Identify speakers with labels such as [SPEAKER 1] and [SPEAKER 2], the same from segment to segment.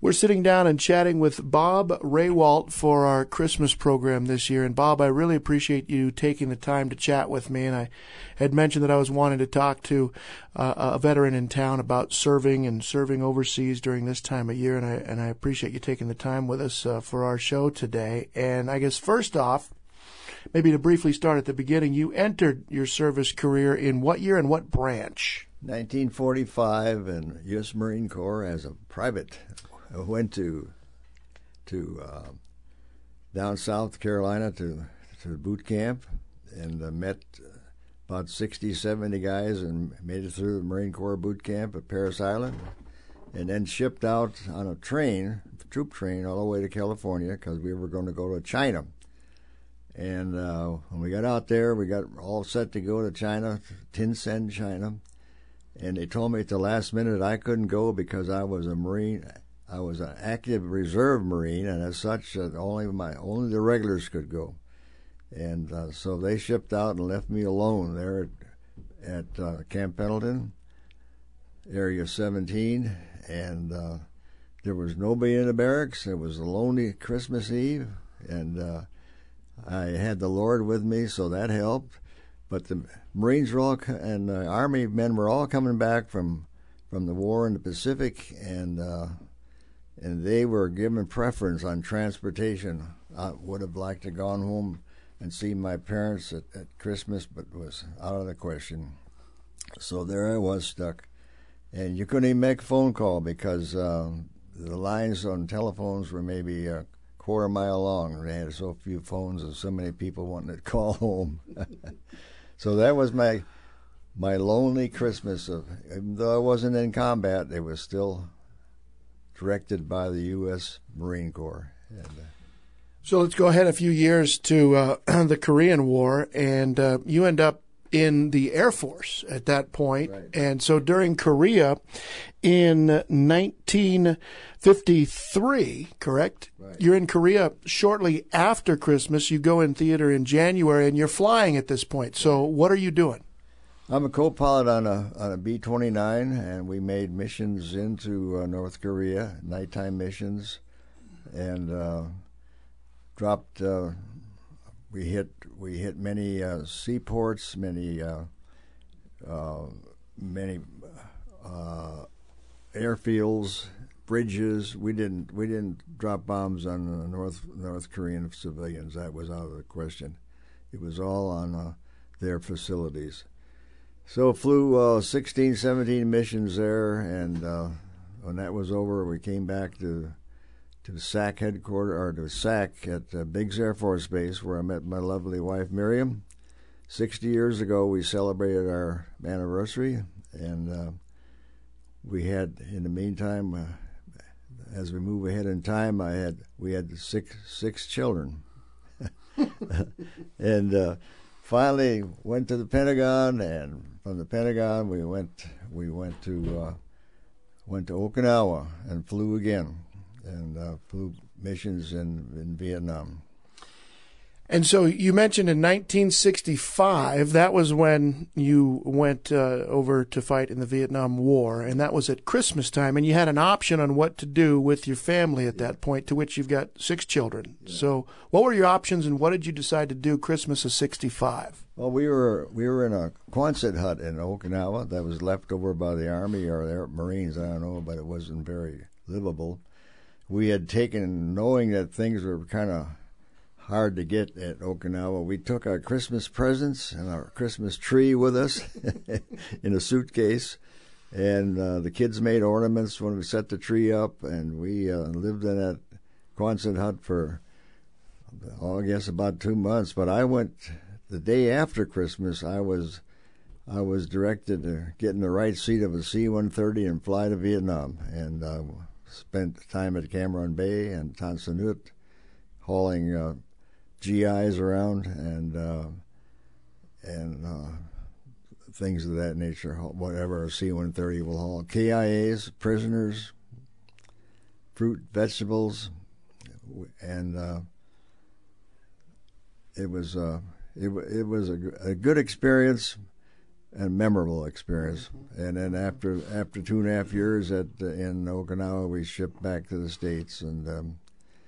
[SPEAKER 1] We're sitting down and chatting with Bob Raywalt for our Christmas program this year. And Bob, I really appreciate you taking the time to chat with me. And I had mentioned that I was wanting to talk to a veteran in town about serving overseas during this time of year. And I appreciate you taking the time with us for our show today. And I guess first off, maybe to briefly start at the beginning, you entered your service career in what year and what branch?
[SPEAKER 2] 1945 in U.S. Marine Corps as a private. I went to down South Carolina to boot camp and met about 60, 70 guys and made it through the Marine Corps boot camp at Parris Island, and then shipped out on a troop train all the way to California because we were going to go to China. And when we got out there, we got all set to go to China, Tin Sen, China, and they told me at the last minute I couldn't go because I was a Marine. I was an active reserve Marine, and as such, only the regulars could go. And so they shipped out and left me alone there at Camp Pendleton, Area 17, and there was nobody in the barracks. It was a lonely Christmas Eve, and I had the Lord with me, so that helped. But the Marines were all, and the Army men were all coming back from the war in the Pacific, and they were given preference on transportation. I would have liked to gone home and see my parents at Christmas, but was out of the question. So there I was stuck. And you couldn't even make a phone call because the lines on telephones were maybe a quarter mile long. They had so few phones and so many people wanting to call home. So that was my lonely Christmas. Even though I wasn't in combat, it was still directed by the U.S. Marine Corps. And,
[SPEAKER 1] so let's go ahead a few years to the Korean War, and you end up in the Air Force at that point.
[SPEAKER 2] Right.
[SPEAKER 1] And so during Korea in 1953, correct?
[SPEAKER 2] Right.
[SPEAKER 1] You're in Korea shortly after Christmas. You go in theater in January, and you're flying at this point. So what are you doing?
[SPEAKER 2] I'm a co-pilot on a B-29, and we made missions into North Korea, nighttime missions, and dropped. We hit many seaports, many airfields, bridges. We didn't drop bombs on North Korean civilians. That was out of the question. It was all on their facilities. So flew 16, 17 missions there, and when that was over, we came back to SAC headquarters, or to SAC at Biggs Air Force Base, where I met my lovely wife Miriam. 60 years ago, we celebrated our anniversary, and we had, in the meantime, as we move ahead in time, we had six children, and finally went to the Pentagon, and from the Pentagon we went to Okinawa and flew again, and flew missions in Vietnam.
[SPEAKER 1] And so you mentioned in 1965, that was when you went over to fight in the Vietnam War, and that was at Christmas time, and you had an option on what to do with your family at that point, to which you've got 6 children. Yeah. So what were your options, and what did you decide to do Christmas of 65?
[SPEAKER 2] Well, we were in a Quonset hut in Okinawa that was left over by the Army or the Marines, I don't know, but it wasn't very livable. We had taken, knowing that things were kind of hard to get at Okinawa, we took our Christmas presents and our Christmas tree with us in a suitcase, and the kids made ornaments when we set the tree up, and we lived in that Quonset hut for, I guess, about 2 months. But I went the day after Christmas. I was directed to get in the right seat of a C-130 and fly to Vietnam, and spent time at Cam Bay and Tan Son Nhut, hauling GIs around and things of that nature, whatever a C-130 will haul. KIAs, prisoners, fruit, vegetables, and it was a good experience. a memorable experience. And then after 2.5 years in Okinawa, we shipped back to the States and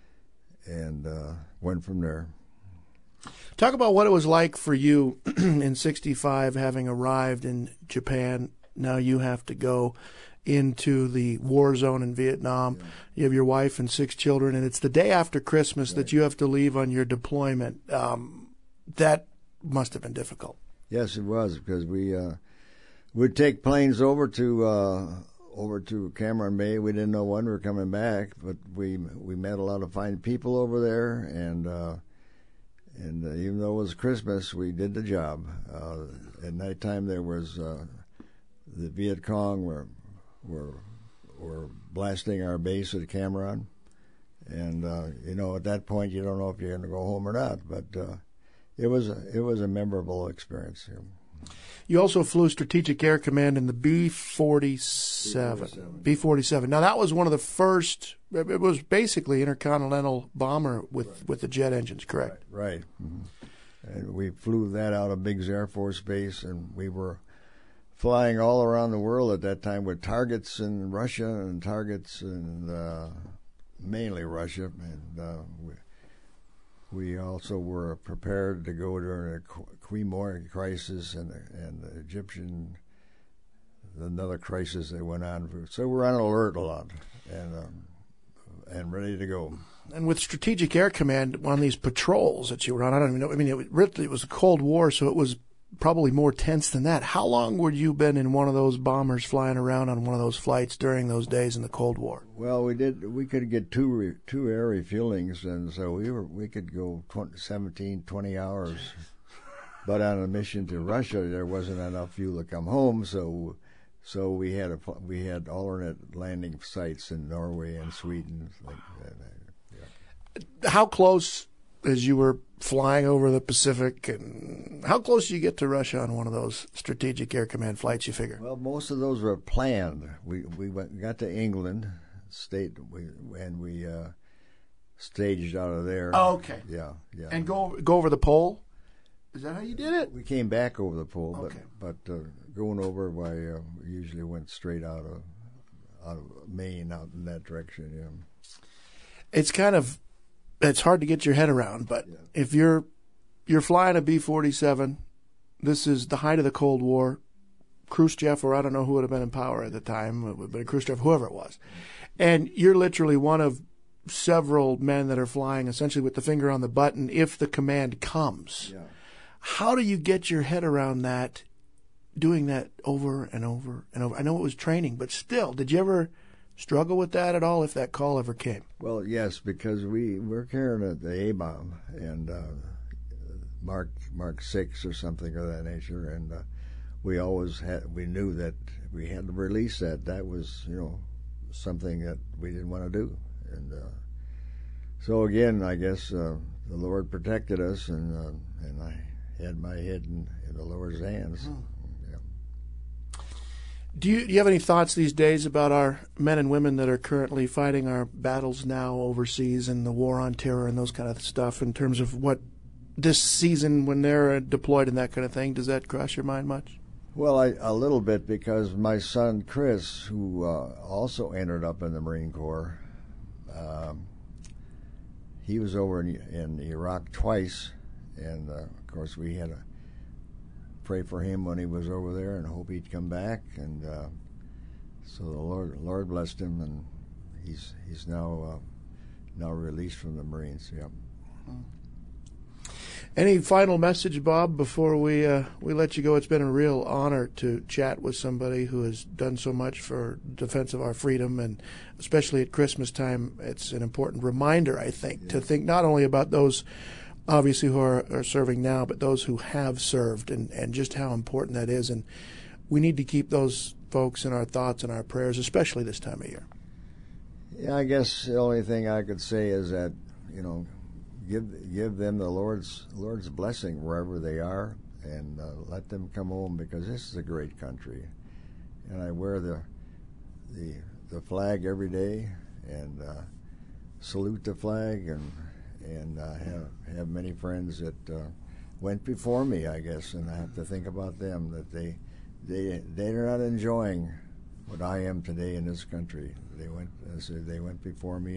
[SPEAKER 2] went from there.
[SPEAKER 1] Talk about what it was like for you in '65, having arrived in Japan. Now you have to go into the war zone in Vietnam. Yeah. You have your wife and 6 children, and it's the day after Christmas that you have to leave on your deployment. That must have been difficult.
[SPEAKER 2] Yes, it was, because we'd take planes over to Cameron Bay. We didn't know when we were coming back, but we met a lot of fine people over there, and even though it was Christmas, we did the job. At nighttime, there was the Viet Cong were blasting our base at Cameron, and at that point, you don't know if you're going to go home or not. But it was a memorable experience.
[SPEAKER 1] You also flew Strategic Air Command in the B-47. B-47. Now, that was one of the first. It was basically intercontinental bomber with the jet engines, correct?
[SPEAKER 2] Right. Mm-hmm. And we flew that out of Biggs Air Force Base, and we were flying all around the world at that time with targets in Russia and targets in mainly Russia. And we also were prepared to go during a Quimor crisis and the Egyptian, another crisis that went on. So we're on alert a lot and ready to go.
[SPEAKER 1] And with Strategic Air Command on these patrols that you were on, I don't even know. I mean, it was the Cold War, so it was probably more tense than that. How long would you been in one of those bombers flying around on one of those flights during those days in the Cold War?
[SPEAKER 2] Well, we could get two air refuelings, and so we could go 17, 20 hours. But on a mission to Russia, there wasn't enough fuel to come home, so we had alternate landing sites in Norway and Sweden.
[SPEAKER 1] How close, as you were flying over the Pacific, and how close did you get to Russia on one of those Strategic Air Command flights, you figure?
[SPEAKER 2] Well, most of those were planned. We got to England, and we staged out of there.
[SPEAKER 1] Oh, okay.
[SPEAKER 2] Yeah.
[SPEAKER 1] And go over the pole? Is that how you did it?
[SPEAKER 2] We came back over the pole,
[SPEAKER 1] okay.
[SPEAKER 2] but going over, we usually went straight out of Maine, out in that direction. Yeah.
[SPEAKER 1] It's hard to get your head around, but if you're flying a B-47, this is the height of the Cold War. Khrushchev, or I don't know who would have been in power at the time, but Khrushchev, whoever it was, and you're literally one of several men that are flying essentially with the finger on the button if the command comes.
[SPEAKER 2] Yeah.
[SPEAKER 1] How do you get your head around that, doing that over and over and over? I know it was training, but still, did you ever struggle with that at all if that call ever came?
[SPEAKER 2] Well, yes, because we're carrying the A-bomb and Mark 6 or something of that nature, and we knew that we had to release that. That was, something that we didn't want to do, and so again, I guess the Lord protected us, and I had my head in the Lord's hands.
[SPEAKER 1] Hmm. Do you have any thoughts these days about our men and women that are currently fighting our battles now overseas and the war on terror and those kind of stuff in terms of what this season when they're deployed and that kind of thing? Does that cross your mind much?
[SPEAKER 2] Well, a little bit, because my son Chris, who also ended up in the Marine Corps, he was over in Iraq twice, and of course we had to pray for him when he was over there and hope he'd come back, and so the Lord blessed him, and he's now released from the Marines. Yep.
[SPEAKER 1] Any final message, Bob, before we let you go? It's been a real honor to chat with somebody who has done so much for defense of our freedom, and especially at Christmas time, it's an important reminder, I think, to think not only about those obviously who are serving now, but those who have served, and just how important that is. And we need to keep those folks in our thoughts and our prayers, especially this time of year.
[SPEAKER 2] Yeah, I guess the only thing I could say is that, give them the Lord's blessing wherever they are, and let them come home, because this is a great country. And I wear the flag every day, and salute the flag, and have many friends that went before me, I guess, and I have to think about them, that they're not enjoying what I am today in this country. They went before me